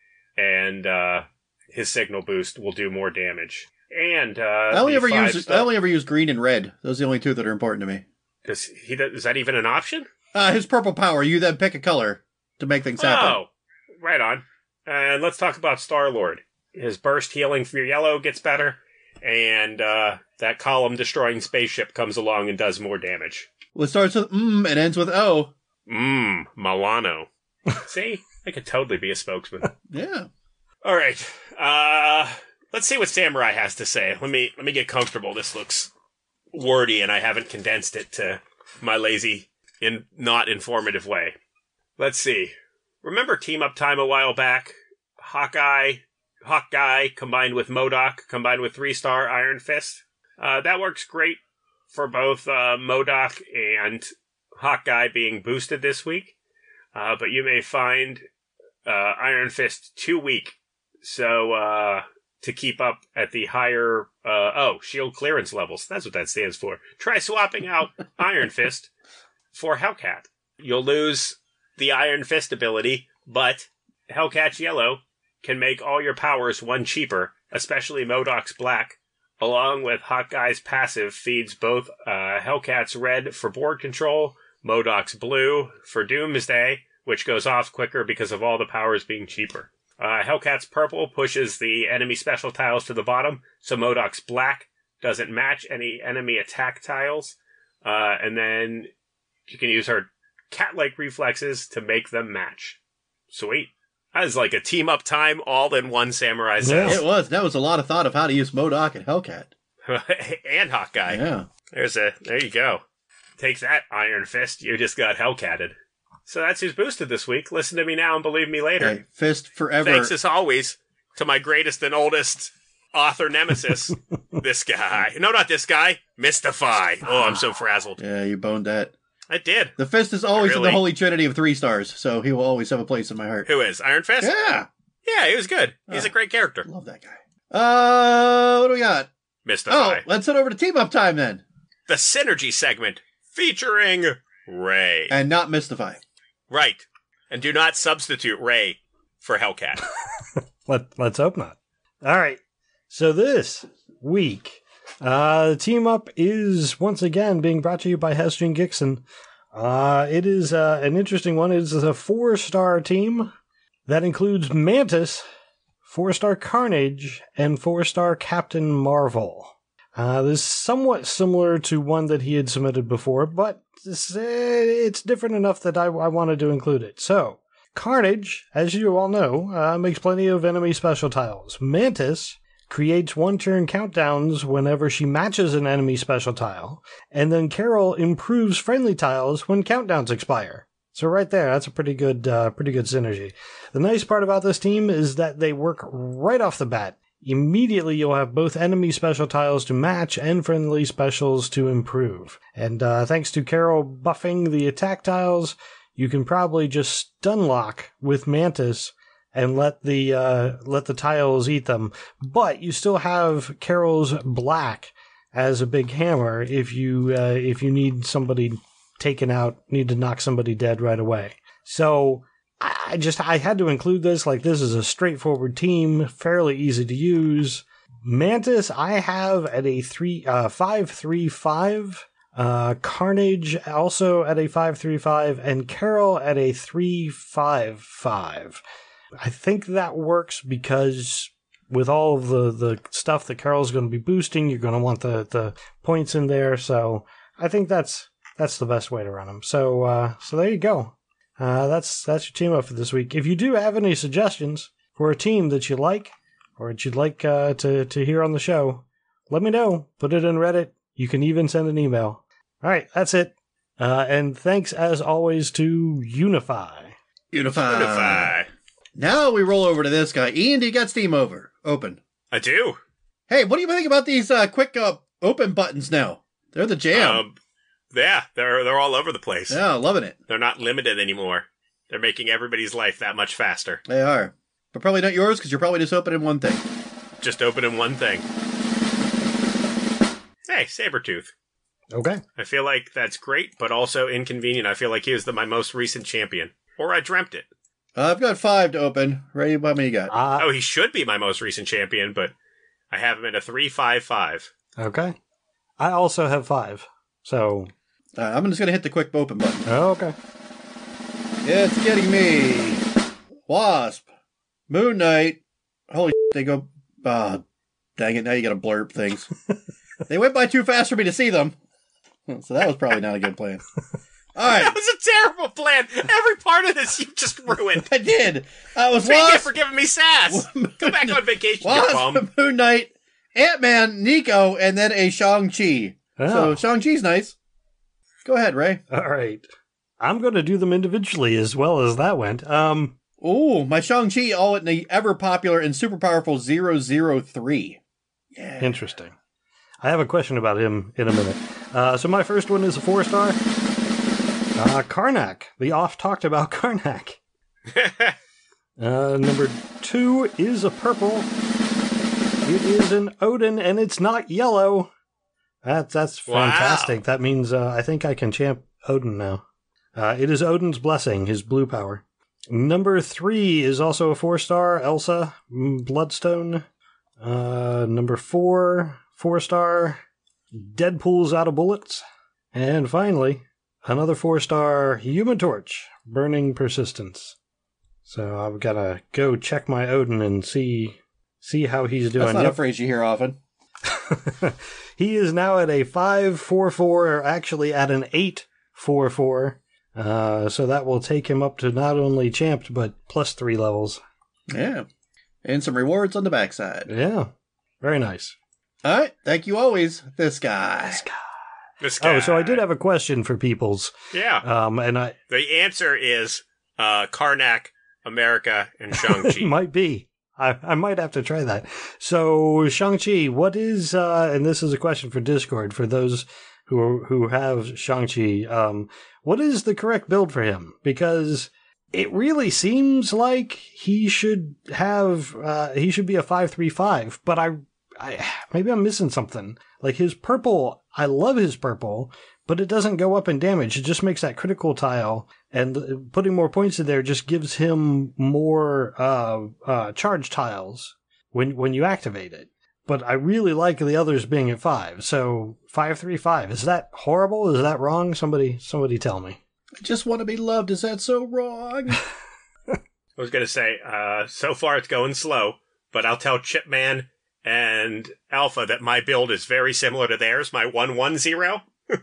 And uh, his signal boost will do more damage. And uh, I only the ever use five-star- I only ever use green and red. Those are the only two that are important to me. Does he, is that even an option? Uh, his purple power. You then pick a color to make things happen. Oh, right on. And let's talk about Star-Lord. His burst healing for your yellow gets better, and uh, that column-destroying spaceship comes along and does more damage. Well, it starts with mm and ends with O. Mmm, Milano. See? I could totally be a spokesman. Yeah. All right. Uh, let's see what Samurai has to say. Let me let me get comfortable. This looks wordy, and I haven't condensed it to my lazy, in not informative way. Let's see. Remember Team Up Time a while back? Hawkeye, Hawkeye combined with MODOK, combined with three-star Iron Fist. Uh, that works great for both uh, MODOK and Hawkeye being boosted this week. Uh, but you may find uh, Iron Fist too weak. So, uh, to keep up at the higher, uh, oh, shield clearance levels. That's what that stands for. Try swapping out Iron Fist for Hellcat. You'll lose the Iron Fist ability, but Hellcat's yellow can make all your powers one cheaper, especially MODOK's black, along with Hawkeye's passive feeds both uh, Hellcat's red for board control, MODOK's blue for Doomsday, which goes off quicker because of all the powers being cheaper. Uh, Hellcat's purple pushes the enemy special tiles to the bottom, so MODOK's black doesn't match any enemy attack tiles, uh, and then you can use her cat-like reflexes to make them match. Sweet. That is like a team-up time all-in-one Samurai Yeah. It was. That was a lot of thought of how to use MODOK and Hellcat. and Hawkeye. Yeah. There's a, there you go. Take that, Iron Fist. You just got Hellcatted. So that's who's boosted this week. Listen to me now and believe me later. Hey, Fist forever. Thanks as always to my greatest and oldest author nemesis, this guy. No, not this guy. Mystify. Oh, I'm so frazzled. Yeah, you boned that. I did. The Fist is always in Really? the holy trinity of three stars, so he will always have a place in my heart. Who is? Iron Fist? Yeah. Yeah, he was good. He's Oh. a great character. Love that guy. Uh, what do we got? Mystify. Oh, let's head over to Team Up Time then. The Synergy segment featuring Ray. And not Mystify. Right. And do not substitute Ray for Hellcat. Let, let's hope not. All right. So this week, uh, the team up is once again being brought to you by Heston Gixon. Uh, it is uh, an interesting one. It is a four-star team that includes Mantis, four-star Carnage, and four-star Captain Marvel. Uh, this is somewhat similar to one that he had submitted before, but it's, uh, it's different enough that I, I wanted to include it. So, Carnage, as you all know, uh, makes plenty of enemy special tiles. Mantis creates one-turn countdowns whenever she matches an enemy special tile, and then Carol improves friendly tiles when countdowns expire. So right there, that's a pretty good, uh, pretty good synergy. The nice part about this team is that they work right off the bat. Immediately, you'll have both enemy special tiles to match and friendly specials to improve. And uh, thanks to Carol buffing the attack tiles, you can probably just stun lock with Mantis and let the uh, let the tiles eat them. But you still have Carol's black as a big hammer if you uh, if you need somebody taken out, need to knock somebody dead right away. So I just, I had to include this. Like, this is a straightforward team, fairly easy to use. Mantis, I have at a three, uh, five three five. Uh, Carnage also at a five three five, and Carol at a three five five. I think that works because with all of the, the stuff that Carol's going to be boosting, you're going to want the, the points in there. So I think that's, that's the best way to run them. So, uh, so there you go. Uh, that's that's your team up for this week. If you do have any suggestions for a team that you like or that you'd like uh, to, to hear on the show, let me know. Put it in Reddit. You can even send an email. All right, that's it. Uh, and thanks, as always, to Unify. Unify. Unify. Now we roll over to this guy. Ian, do you got Steam over? Open. I do. Hey, what do you think about these uh, quick uh, open buttons now? They're the jam. Um, yeah, they're they're all over the place. Yeah, loving it. They're not limited anymore. They're making everybody's life that much faster. They are. But probably not yours, because you're probably just opening one thing. Just opening one thing. Hey, Sabretooth. Okay. I feel like that's great, but also inconvenient. I feel like he was the, my most recent champion. Or I dreamt it. Uh, I've got five to open. Ray, how many you got? Uh, Oh, he should be my most recent champion, but I have him at a three five five. okay. I also have five. So, Uh, I'm just going to hit the quick open button. oh, okay. It's getting me. Wasp. Moon Knight. Holy shit, they go... Uh, dang it, now you got to blurb things. They went by too fast for me to see them. So that was probably not a good plan. All right. That was a terrible plan. Every part of this you just ruined. I did. I was Thank you Wasp. for giving me sass. Go back on vacation, you bum. Wasp, Moon Knight, Ant-Man, Nico, and then a Shang-Chi. Oh. So Shang-Chi's nice. Go ahead, Ray. All right. I'm going to do them individually as well as that went. Um, Ooh, my Shang-Chi all in the ever-popular and super powerful zero zero three. Yeah. Interesting. I have a question about him in a minute. Uh, so my first one is a four-star. Uh, Karnak. The oft-talked-about Karnak. Uh, number two is a purple. It is an Odin, and it's not yellow. That's that's Wow. fantastic. That means uh, I think I can champ Odin now. Uh, it is Odin's Blessing, his blue power. Number three is also a four-star, Elsa, mm, Bloodstone. Uh, number four, four-star, Deadpool's Out of Bullets. And finally, another four-star, Human Torch, Burning Persistence. So I've got to go check my Odin and see see how he's doing. That's not Yep. a phrase you hear often. He is now at a five four four, or actually at an eight four four. Uh, so that will take him up to not only champed, but plus three levels. Yeah. And some rewards on the backside. Yeah. Very nice. All right. Thank you always, this guy. This guy. This guy. Oh, so I did have a question for peoples. Yeah. Um, and I The answer is uh, Karnak, America, and Shang-Chi. might be. I, I might have to try that. So, Shang-Chi, what is, uh, and this is a question for Discord, for those who who have Shang-Chi, um, what is the correct build for him? Because it really seems like he should have, uh, he should be a five three five, but I, I, maybe I'm missing something. Like his purple, I love his purple, but it doesn't go up in damage. It just makes that critical tile, and putting more points in there just gives him more uh, uh, charge tiles when when you activate it. But I really like the others being at five. So five three five, is that horrible? Is that wrong? Somebody somebody tell me. I just want to be loved. Is that so wrong? I was going to say, uh, so far it's going slow, but I'll tell Chipman and Alpha that my build is very similar to theirs, my one one zero.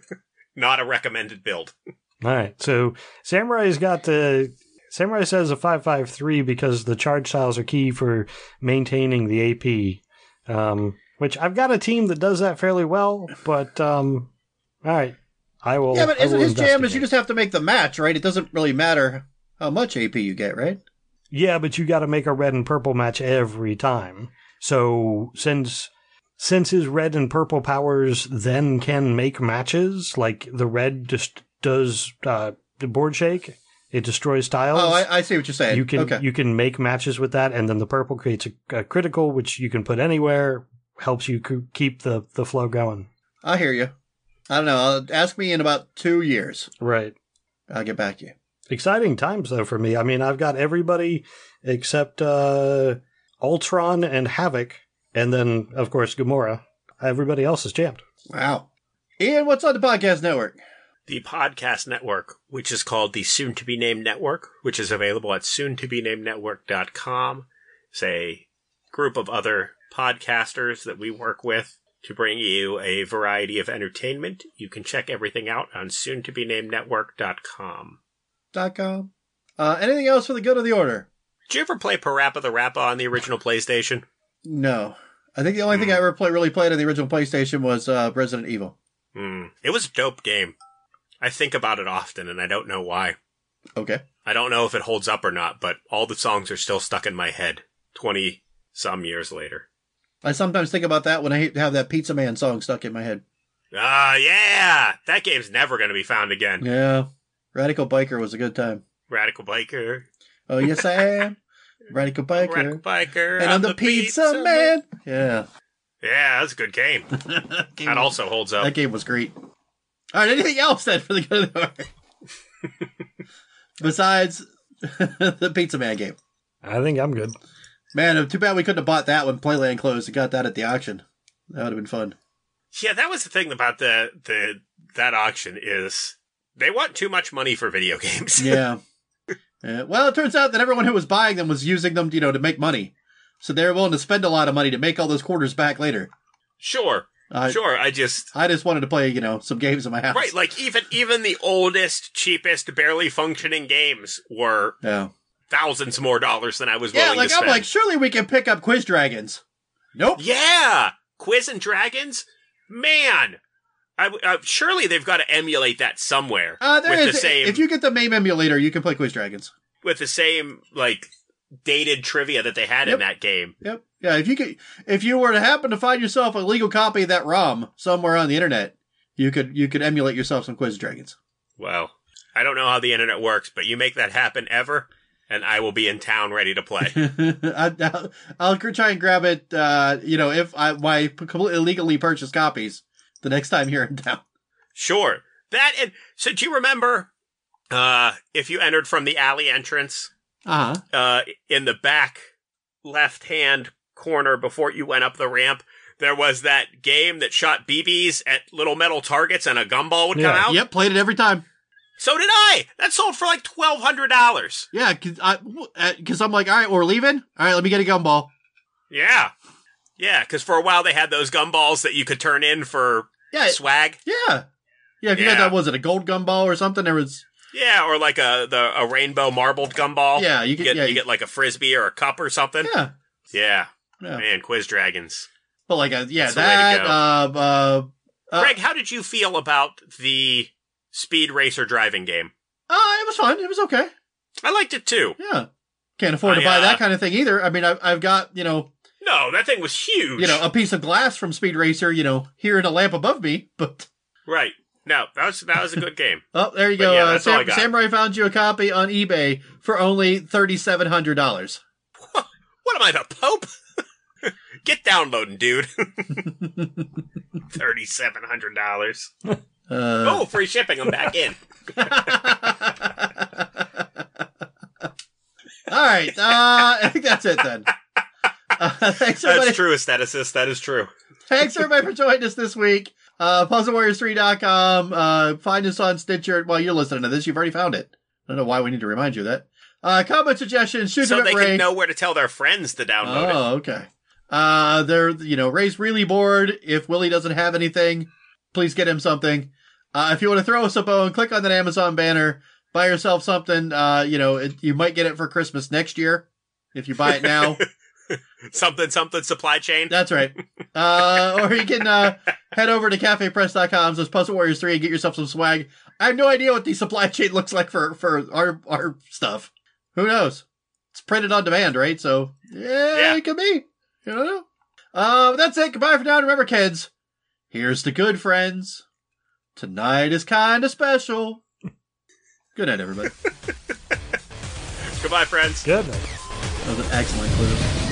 Not a recommended build. All right, so Samurai's got the... Samurai says a five five three because the charge styles are key for maintaining the A P, um, which I've got a team that does that fairly well, but um, all right, I will. Yeah, but I isn't will his jam is investigate. you just have to make the match, right? It doesn't really matter how much A P you get, right? Yeah, but you got to make a red and purple match every time. So since since his red and purple powers then can make matches, like the red just does uh, the board shake. It destroys tiles. Oh, I, I see what you're saying. You can okay. you can make matches with that, and then the purple creates a, a critical, which you can put anywhere, helps you c- keep the, the flow going. I hear you. I don't know. I'll ask me in about two years. Right. I'll get back to you. Exciting times, though, for me. I mean, I've got everybody except uh, Ultron and Havoc, and then, of course, Gamora. Everybody else is jammed. Wow. Ian, what's on the podcast network? The podcast network, which is called the Soon To Be Named Network, which is available at soon to be named network dot com. It's a group of other podcasters that we work with to bring you a variety of entertainment. You can check everything out on soon to be named network dot com. Dot com. Uh, anything else for the good of the order? Did you ever play Parappa the Rappa on the original PlayStation? No. I think the only thing I ever play, really played on the original PlayStation was uh, Resident Evil. Hmm. It was a dope game. I think about it often, and I don't know why. Okay. I don't know if it holds up or not, but all the songs are still stuck in my head twenty-some years later. I sometimes think about that when I have that Pizza Man song stuck in my head. Ah, yeah! That game's never going to be found again. Yeah. Radical Biker was a good time. Radical Biker. Oh, yes, I am. Radical Biker. Radical Biker. And I'm the, Pizza, Man. Yeah. Yeah, that's a good game. that, game That was, also holds up. that game was great. All right, anything else then for the good of the order? Besides the Pizza Man game. I think I'm good. Man, too bad we couldn't have bought that when Playland closed and got that at the auction. That would have been fun. Yeah, that was the thing about the the that auction is they want too much money for video games. Yeah. yeah. Well, it turns out that everyone who was buying them was using them, you know, to make money. So they were willing to spend a lot of money to make all those quarters back later. Sure. Uh, sure, I just I just wanted to play, you know, some games in my house. Right, like even even the oldest, cheapest, barely functioning games were Yeah. thousands more dollars than I was Yeah, willing like to spend. I'm like, surely we can pick up Quiz Dragons. Nope. Yeah, Quiz and Dragons, man. I, uh, surely they've got to emulate that somewhere Uh, there with is, the same if you get the MAME emulator, you can play Quiz Dragons. with the same like dated trivia that they had Yep. in that game. Yep. Yeah, if you could, if you were to happen to find yourself a legal copy of that ROM somewhere on the internet, you could you could emulate yourself some Quiz Dragons. Well, I don't know how the internet works, but you make that happen ever, and I will be in town ready to play. I, I'll, I'll try and grab it. Uh, you know, if I my completely illegally purchased copies the next time you're in town. Sure. That and so do you remember uh if you entered from the alley entrance, Uh huh. uh in the back left hand corner before you went up the ramp, there was that game that shot B Bs at little metal targets and a gumball would come Yeah. out? Yep, played it every time. So did I. That sold for like twelve hundred dollars. Yeah, cause, I, cause I'm like, all right, we're leaving. All right, let me get a gumball. Yeah. Yeah, because for a while they had those gumballs that you could turn in for Yeah, swag. yeah, yeah. If you Yeah. got that, was it a gold gumball or something? There was. Yeah, or like a the a rainbow marbled gumball. Yeah, you You get. get, yeah, you get like a frisbee or a cup or something. yeah, Yeah. yeah. Man, Quiz Dragons. But like, a, yeah, That's the way to that. go. Uh, uh, uh, Greg, how did you feel about the Speed Racer driving game? uh, it was fun. It was okay. I liked it too. Yeah, can't afford to I, buy uh, that kind of thing either. I mean, I've I've got you know. No, that thing was huge. You know, a piece of glass from Speed Racer, you know, here in a lamp above me, but Right. No, that was that was a good game. oh, there you But go. yeah, uh, that's all I Sam- got. Samurai found you a copy on eBay for only thirty-seven hundred dollars. What am I, the Pope? Get downloading, dude. Thirty-seven hundred dollars. Uh, Oh, free shipping. I'm back in. all right, uh, I think that's it then. Uh, thanks everybody. That's true, aestheticist. That is true. Thanks everybody for joining us this week. Uh, Puzzle Warriors three dot com. Uh, find us on Stitcher. Well, you're listening to this. You've already found it. I don't know why we need to remind you of that. Uh, comment suggestions, shoot so them they at Ray. can know where to tell their friends to download it. Oh, okay. Uh, they're, you know, Ray's really bored. If Willie doesn't have anything, please get him something. Uh, if you want to throw us a bone, click on that Amazon banner, buy yourself something. Uh, you know, it, you might get it for Christmas next year if you buy it now. something, something supply chain. That's right. Uh, or you can uh, head over to cafe press dot com, says Puzzle Warriors three, and get yourself some swag. I have no idea what the supply chain looks like for, for our, our stuff. Who knows? It's printed on demand, right? So, yeah, Yeah. it could be. You don't know. Uh, that's it. Goodbye for now. And remember, kids, here's the good, friends. Tonight is kind of special. Good night, everybody. Goodbye, friends. Good night. That was an excellent clue.